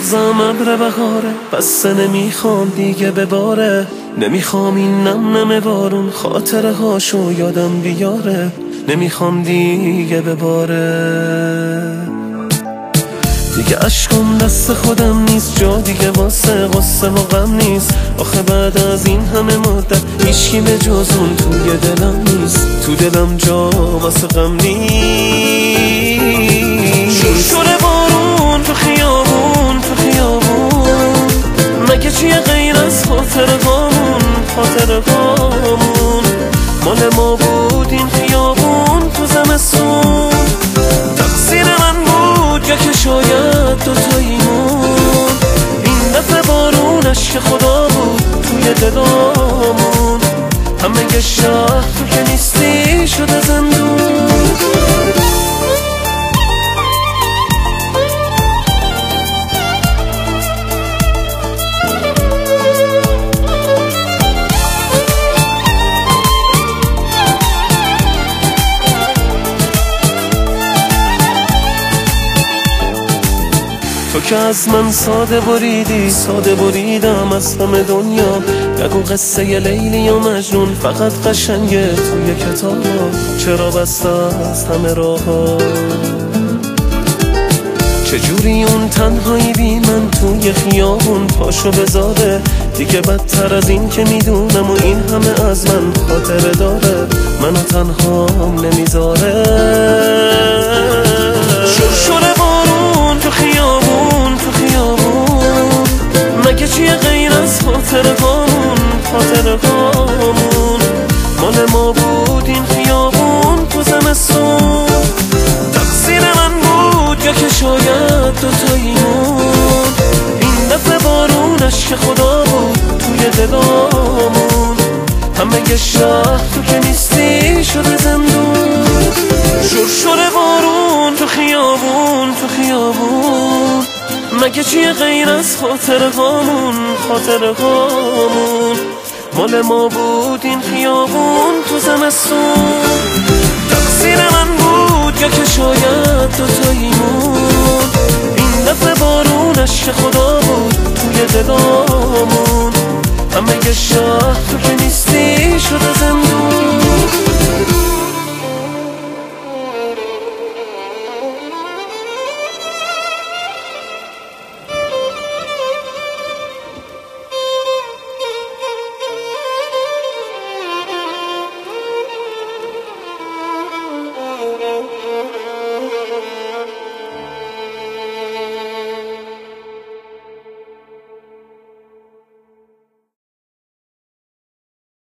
مغزم ابر بهاره، بسته نمیخوام دیگه بباره. نمیخوام این نم نم بارون خاطره هاشو یادم بیاره. نمیخوام دیگه بباره. دیگه عشقم دست خودم نیست، جا دیگه واسه غصه و غم نیست. آخه بعد از این همه مدت هیچکی به جز اون توی دلم نیست. تو دلم جا واسه غم نیست. شوره بارون تو خیابون، تو خیابون، مگه چیه غیر از خاطره هامون؟ خاطره هامون مال ما بود این خیابون تو زمستون. تقصیر من بود یا که شاید دوتاییمون. این دفعه بارونش که خدا بود توی دلامون. همه شهر تو که نیستی شده زندون. تو که از من ساده بریدی، ساده بریدم از همه دنیا. نگو قصه لیلی و مجنون فقط قشنگه توی کتاب. چرا بسته از همه راه ها؟ چجوری اون تنهایی بی من توی خیابون پاشو بذاره؟ دیگه بدتر از این که میدونم و این همه از من خاطره داره. منو تنهام نمیذاره. شوره بارون تو خیابون، تو خیابون، مگه چیه غیر از خاطره هامون؟ خاطره هامون مال ما بود این خیابون تو زمستون. تقصیر من بود یا که شاید دوتاییمون. این دفعه بارونش که خدا بود توی دلامون. همه شهر تو که نیستی شده زندون. شوره بارون تو خیابون، تو خیابون، مگه چیه غیر از خاطره هامون؟ خاطره هامون مال ما بود این خیابون تو زمستون. تقصیر من بود یا که شاید دوتاییمون. این دفعه بارونش که خدا بود توی دلامون. همه شهر تو که نیستی شده